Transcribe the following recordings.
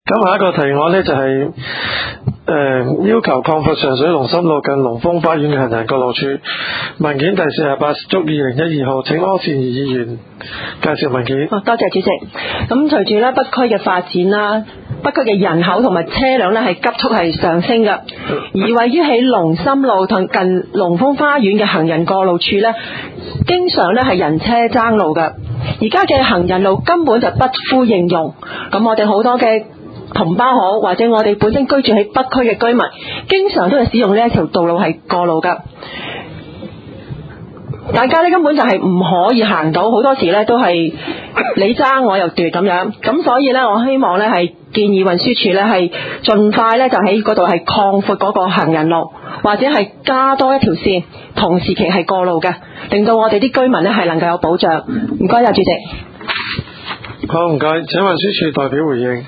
咁下一個提案呢，就係要求擴闊上水龍琛路近龍豐花園嘅行人過路處。文件第48足2012號，請柯倩怡議員介紹文件。 多謝主席。咁隨住咧北區嘅發展啦，北區嘅人口同埋車輛咧係急速係上升嘅，而位於喺龍琛路同近龍豐花園嘅行人過路處咧，經常咧係人車爭路嘅。而家嘅行人路根本就不敷應用，咁我哋好多嘅同胞好，或者我哋本身居住喺北區嘅居民，經常都係使用呢一條道路係過路噶。大家咧根本就係唔可以行到，好多時咧都係你爭我又奪咁樣。咁所以咧，我希望咧係建議運輸署咧係盡快咧就喺嗰度係擴闊嗰個行人路，或者係加多一條線，同時期係過路嘅，令到我哋啲居民咧係能夠有保障。唔該啊，主席。 好，唔該，請運輸署代表回應。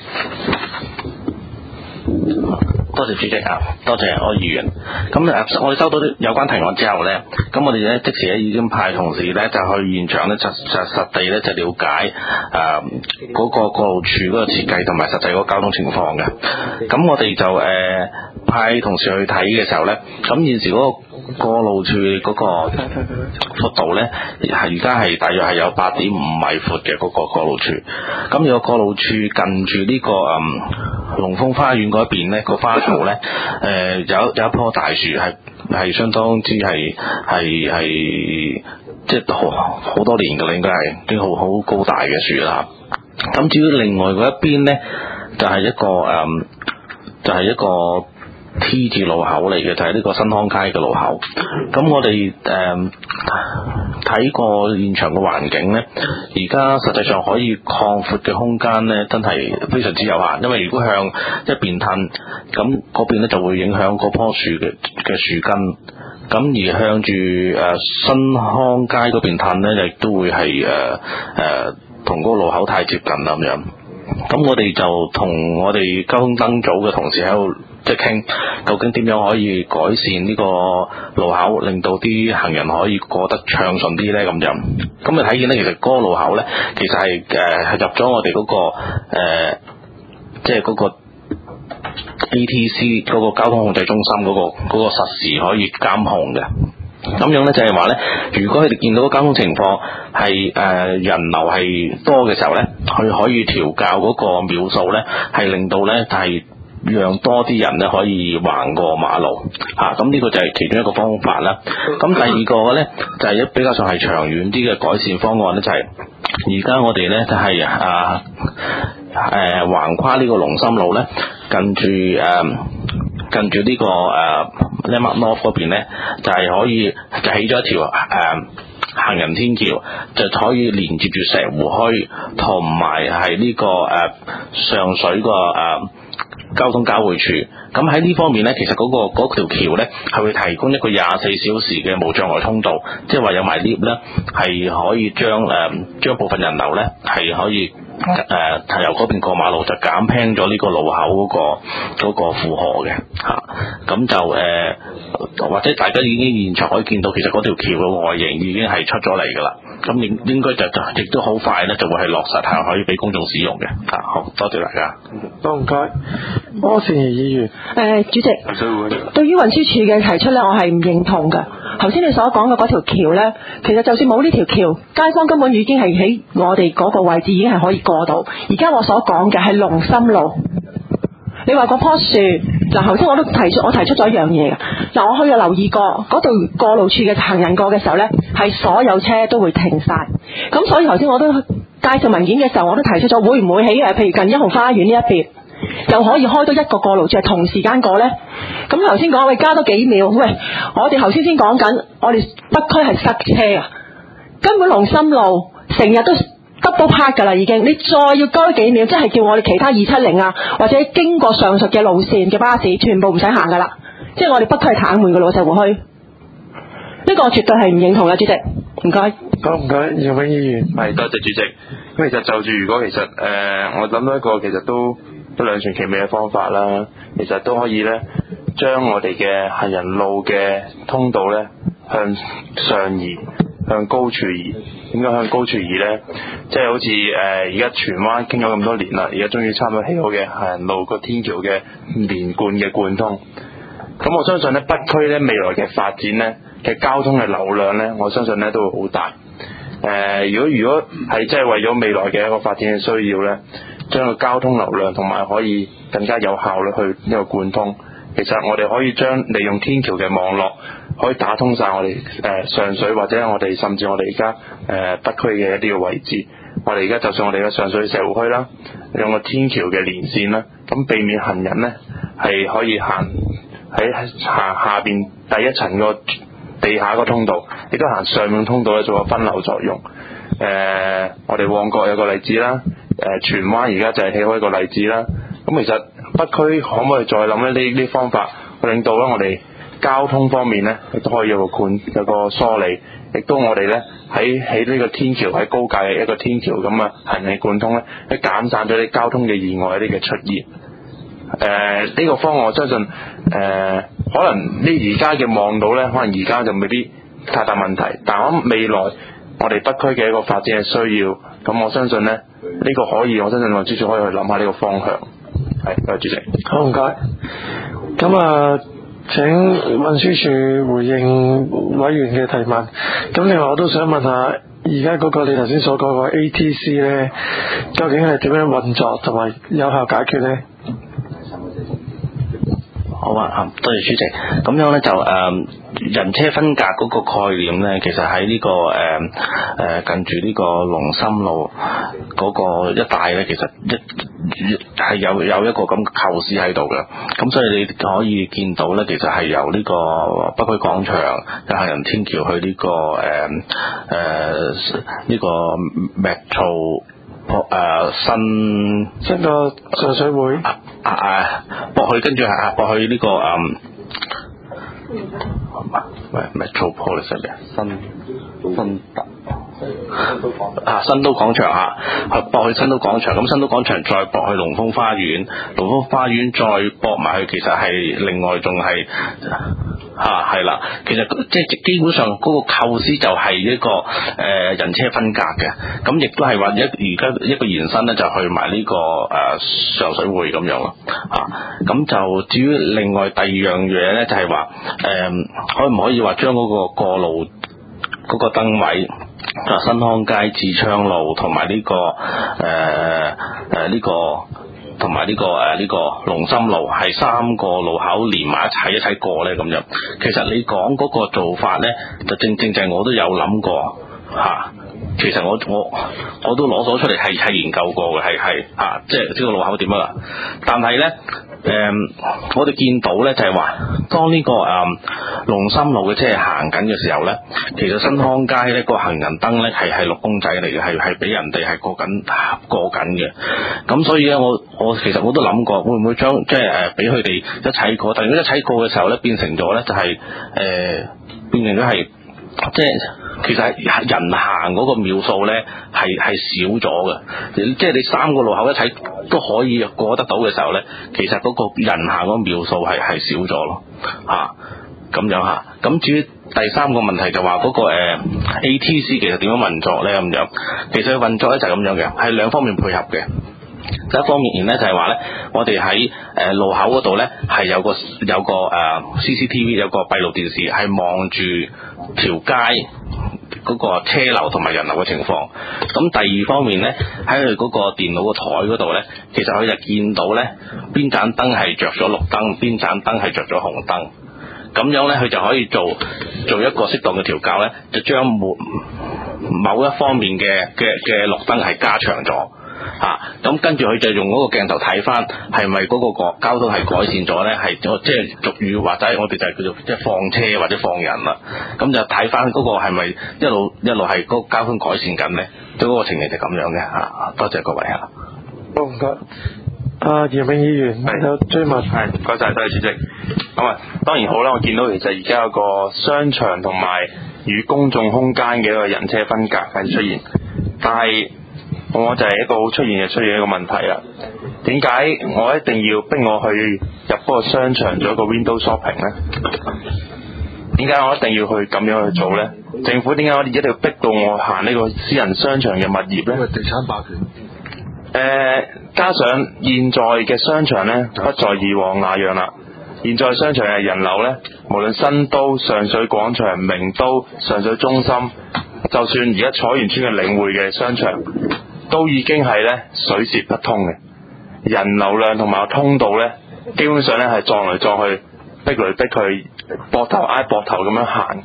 多謝主席啊，多謝柯議員。咁我哋收到啲有關提案之後呢，咁我哋咧即時咧已經派同事咧就去現場咧實地咧就了解嗰個過路處嗰個設計同埋實際嗰個交通情況嘅。咁我哋就派同事去睇嘅時候呢，咁現時嗰個過路處嗰個闊度呢，係而家係大約係有8.5米闊嘅嗰個過路處。咁如果過路處近住呢個龍豐花園嗰邊呢個花槽呢，有一棵大樹係相當之係即係好多年㗎啦，應該係啲好高大嘅樹啦。咁至於另外嗰一邊呢，就係一個 T 字路口嚟嘅，就係呢個新康街嘅路口。咁我哋睇過現場嘅環境呢，而家實際上可以擴闊嘅空間呢，真係非常之有限。因為如果向一邊褪，咁嗰邊呢就會影響嗰棵樹嘅樹根。咁而向住新康街嗰邊褪呢，亦都會係同嗰個路口太接近啦咁樣。咁我哋就同我哋交通燈組嘅同事喺度即係傾，究竟點樣可以改善呢個路口，令到啲行人可以過得暢順啲呢？咁樣。咁你睇見呢，其實嗰個路口呢，其實係入咗我哋嗰個即係嗰個 ATC 嗰個交通控制中心嗰個實時可以監控嘅。咁樣呢，就係話呢，如果佢哋見到交通情況係人流係多嘅時候呢，佢可以調校嗰個秒數呢，係令到呢係讓多啲人呢可以橫過馬路嚇。咁呢個就係其中一個方法啦。咁第二個呢，就係比較上係長遠啲嘅改善方案呢，就係而家我哋呢，就係橫跨呢個龍琛路呢，近住呢個Landmark North 嗰邊咧，就係可以就起咗一條行人天橋，就可以連接住石湖墟同埋係呢個上水個交通交匯處。咁喺呢方面咧，其實嗰條橋咧係會提供一個24小時嘅無障礙通道，即係話有埋 lift 咧，係可以將部分人流咧係可以由嗰邊過馬路，就減輕咗呢個路口嗰個負荷嘅嚇。咁就或者大家已經現場可以見到，其實嗰條橋嘅外形已經係出咗嚟㗎啦。咁應該就亦都好快咧，就會係落實係可以俾公眾使用嘅。好多謝大家。 多唔該，柯倩怡議員。 主席，對於運輸署嘅提出咧，我係唔認同嘅。頭先你所講嘅嗰條橋咧，其實就算冇呢條橋，街坊根本已經係喺我哋嗰個位置已經係可以過到。而家我所講嘅係龍琛路。你話嗰棵樹，嗱頭先我提出咗一樣嘢嘅。嗱，我去留意過嗰度過路處嘅行人過嘅時候呢，係所有車都會停晒。咁所以頭先我都介紹文件嘅時候，我都提出咗會唔會喺譬如近1號花園呢一邊，又可以開多一個過路處係同時間過呢？咁頭先講喂加多幾秒，喂我哋頭先講緊，我哋北區係塞車啊，根本龍琛路成日都double park 㗎啦已經，你再要多幾秒，即係叫我哋其他270啊，或者經過上述嘅路線嘅巴士，全部唔使行㗎啦。即係我哋北區係癱瘓嘅咯，石湖墟。呢個我絕對係唔認同嘅，主席。唔該。 好，唔該，楊永議員。 係，多謝主席。咁其實就住如果其實我諗到一個其實都兩全其美嘅方法啦。其實都可以咧，將我哋嘅行人路嘅通道咧向上移，向高處移。 應該向高處移呢？即係好似而家荃灣傾咗咁多年啦，而家終於差唔多起好嘅行人路個天橋嘅連貫嘅貫通。咁我相信呢，北區呢未來嘅發展呢嘅交通嘅流量呢，我相信呢都會好大。如果係即係為咗未來嘅一個發展嘅需要呢，將個交通流量同埋可以更加有效率去呢個貫通。其實我哋可以將利用天橋嘅網絡，可以打通晒我哋上水或者我哋甚至我哋而家北區嘅一啲嘅位置。我哋而家就算我哋嘅上水社會區啦，用個天橋嘅連線啦，咁避免行人呢係可以行下邊第一層個地下個通道，亦都行上面通道咧做個分流作用。我哋旺角有個例子啦，荃灣而家就係起好一個例子啦。咁其實北區可唔可以再諗呢啲方法，去令到咧我哋交通方面呢亦都可以有個梳理，亦都我哋呢喺呢個天橋喺高架嘅一個天橋咁啊行人貫通呢，去減散咗啲交通嘅意外一啲嘅出現。呢個方案我相信可能呢而家嘅望到呢，可能而家就未必太大問題，但我諗未來我哋北區嘅一個發展嘅需要，咁我相信呢，呢個可以，我相信運輸署可以去諗下呢個方向。係，多謝主席。 好，唔該。咁請運輸署回應委員嘅提問。咁另外我都想問下，而家嗰個你頭先所講個 ATC 呢，究竟係點樣運作同埋有效解決呢？ 好啊，多謝主席。咁樣咧就人車分隔嗰個概念咧，其實喺呢個近住呢個龍琛路嗰個一帶咧，其實係有一個咁構思喺度嘅。咁所以你可以見到咧，其實係由呢個北區廣場嘅行人天橋去呢個呢個Metro新個上水會駁去跟住駁去呢個Metropolis 係咩？新都廣場駁去新都廣場，咁新都廣場再駁去龍豐花園，龍豐花園再駁埋去，其實係另外仲係係啦。其實即係基本上嗰個構思就係一個人車分隔嘅，咁亦都係話而家一個延伸咧，就去埋呢個上水匯咁樣咯。咁就至於另外第二樣嘢咧，就係話可唔可以話將嗰個過路嗰個燈位新康街、智昌路同埋呢個同埋呢個龍琛路係三個路口連埋一齊過咧咁樣。其實你講嗰個做法咧，就正就係我都有諗過其實我都攞咗出嚟係研究過嘅，係即係呢個路口點啊？但係咧我哋見到咧就係話，當呢個龍琛路嘅車行緊嘅時候咧，其實新康街咧個行人燈咧係綠公仔嚟嘅，係俾人哋係過緊嘅。咁所以咧其實我都諗過，會唔會將即係俾佢哋一齊過？但如果一齊過嘅時候咧，變成咗咧就係變成咗係即係。其實人行嗰個秒數咧係少咗嘅，即係你三個路口一齊都可以過得到嘅時候咧，其實嗰個人行嗰個秒數係少咗咯，咁樣咁至於第三個問題就話嗰個ATC 其實點樣運作咧咁樣，其實運作咧就係咁樣嘅，係兩方面配合嘅。第一方面咧就係話咧，我哋喺路口嗰度咧係有個CCTV 有個閉路電視係望住條街嗰個車流同埋人流嘅情況。咁第二方面咧，喺佢嗰個電腦個台嗰度咧，其實佢就見到咧邊盞燈係着咗綠燈，邊盞燈係着咗紅燈。咁樣咧，佢就可以做一個適當嘅調校咧，就將某一方面嘅綠燈係加長咗。咁跟住佢就用嗰個鏡頭睇翻係咪嗰個交通係改善咗咧？係即係俗語或者我哋就係叫做即係放車或者放人啦。咁就睇翻嗰個係咪一路係嗰個交通改善緊咧？即係嗰個情形就咁樣嘅。多謝各位好，唔該。姚明議員有追問。 係，唔該晒，多謝主席。咁當然好啦，我見到其實而家有個商場同埋與公眾空間嘅一個人車分隔係出現，但係我就係一個好出現一個問題啦。點解我一定要逼我去入嗰個商場做一個 window shopping 咧？ 點解我一定要去咁樣去做呢？政府點解我哋一定要逼到我行呢個私人商場嘅物業呢？ 因為地產霸權。 加上現在嘅商場呢，不在以往那樣啦。現在商場嘅人流呢，無論新都、上水廣場、明都、上水中心，就算而家彩園村嘅領匯嘅商場，都已經係呢水泄不通嘅，人流量同埋通道呢，基本上呢係撞嚟撞去，逼嚟逼去，膊頭挨膊頭咁樣行。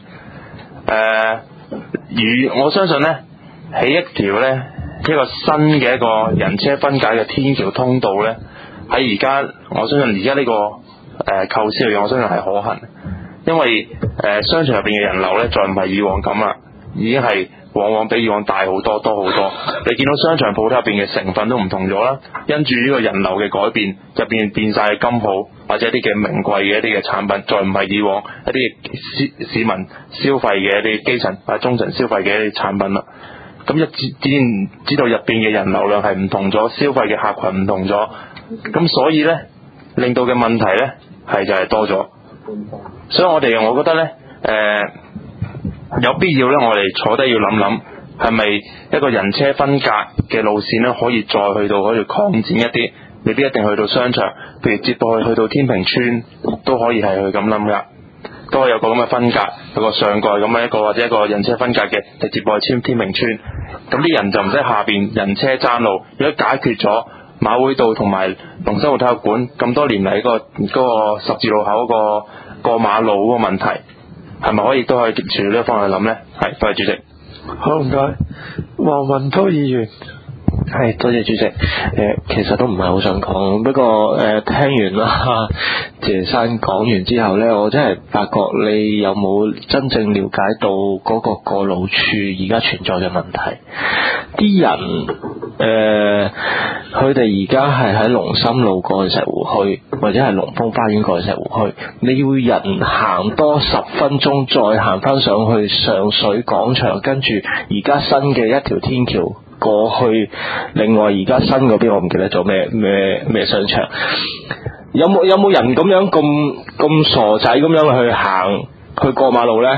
而我相信呢，起一條呢，一個新嘅一個人車分界嘅天橋通道呢，喺而家我相信而家呢個構思嚟講，我相信係可行，因為商場入邊嘅人流呢，再唔係以往咁啦，已經係往往比以往大好多，多好多。你見到商場鋪頭入邊嘅成分都唔同咗啦，因住呢個人流嘅改變，入邊變晒金鋪或者一啲嘅名貴嘅一啲嘅產品，再唔係以往一啲市民消費嘅一啲基層或者中層消費嘅一啲產品啦。咁自然知道入邊嘅人流量係唔同咗，消費嘅客群唔同咗，咁所以呢，令到嘅問題呢係就係多咗。所以我覺得呢，有必要呢，我哋坐低要諗諗，係咪一個人車分隔嘅路線呢，可以再去到可以擴展一啲，未必一定去到商場，譬如接駁去到天平村都可以係去咁諗噶。都係有個咁嘅分隔，有個上蓋咁嘅一個或者一個人車分隔嘅，直接過去天平村，咁啲人就唔使下邊人車爭路。如果解決咗馬會道同埋龍琛路體育館咁多年嚟嗰個十字路口嗰個過馬路嗰個問題，係咪可以都可以朝呢個方向諗呢？係，多謝主席。 好，唔該，黃文滔議員。 係，多謝主席。其實都唔係好想講，不過聽完啦謝生講完之後呢，我真係發覺你有冇真正了解到嗰個過路處而家存在嘅問題？啲人佢哋而家係喺龍琛路過去石湖墟，或者係龍豐花園過去石湖墟，你要人行多10分鐘，再行翻上去上水廣場，跟住而家新嘅一條天橋過去，另外而家新嗰邊我唔記得咗咩商場，有冇人咁樣咁傻仔咁樣去行去過馬路呢？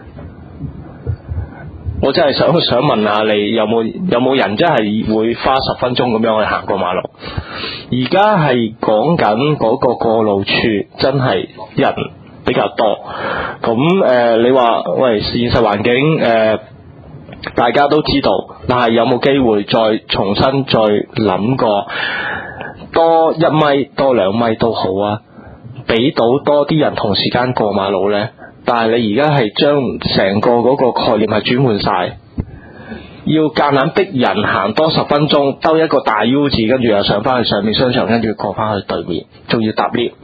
我真係想問下你，有冇人真係會花10分鐘咁樣去行過馬路？而家係講緊嗰個過路處真係人比較多，咁你話喂，現實環境大家都知道，但係有冇機會再重新再諗過多1米多2米都好啊，俾到多啲人同時間過馬路呢？但係你而家係將成個嗰個概念係轉換晒，要夾硬逼人行多10分鐘，兜一個大 U 字，跟住又上翻去上面商場，跟住過翻去對面，仲要搭 lift。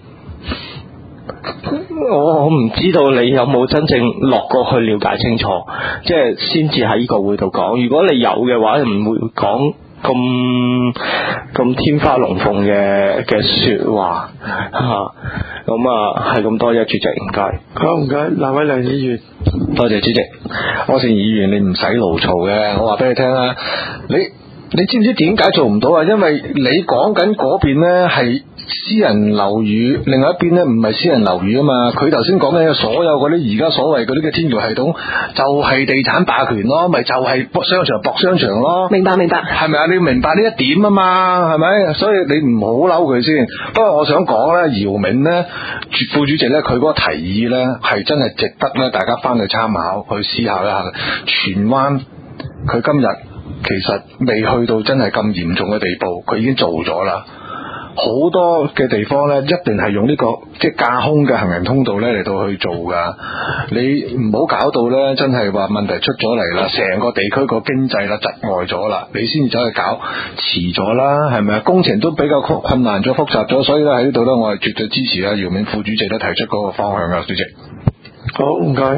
我唔知道你有冇真正落過去了解清楚，即係先至喺呢個會度講。如果你有嘅話，唔會講咁天花龍鳳嘅說話吓。咁係咁多啫，主席，唔該。 好，唔該，藍偉良議員。 多謝主席。柯善議員，你唔使牢嘈嘅，我話俾你聽啦，你知唔知點解做唔到啊？因為你講緊嗰邊呢係私人樓宇，另外一邊呢唔係私人樓宇啊嘛。佢頭先講嘅所有嗰啲而家所謂嗰啲嘅天橋系統，就係地產霸權咯，咪就係商場搏商場咯。 明白， 係咪啊？你要明白呢一點啊嘛，係咪？所以你唔好嬲佢先。不過我想講呢，姚明呢副主席呢，佢嗰個提議呢係真係值得呢大家翻去參考，去思考一下。荃灣佢今日其實未去到真係咁嚴重嘅地步，佢已經做咗啦。好多嘅地方呢，一定係用呢個即係架空嘅行人通道呢嚟到去做噶。你唔好搞到呢，真係話問題出咗嚟啦，成個地區個經濟啦窒礙咗啦，你先至走去搞，遲咗啦，係咪啊？工程都比較困難咗、複雜咗，所以咧喺呢度呢，我係絕對支持啊姚明副主席咧提出嗰個方向啊，主席。 好，唔該。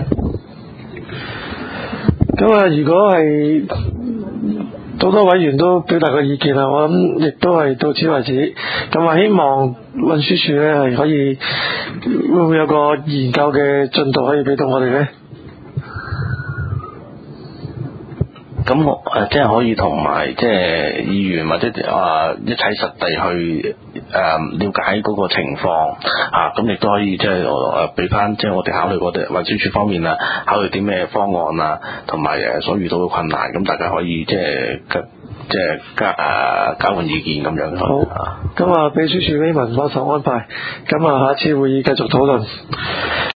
咁如果係好多委員都表達個意見啦，我諗亦都係到此為止。咁希望運輸署呢係可以會唔會有個研究嘅進度可以俾到我哋呢？ 咁我即係可以同埋即係議員或者一齊實地去了解嗰個情況咁亦都可以即係俾翻即係我哋考慮我哋運輸署方面考慮啲咩方案同埋所遇到嘅困難，咁大家可以即係交換意見咁樣。 好，咁秘書處 Raymond 幫手安排，咁下次會議繼續討論。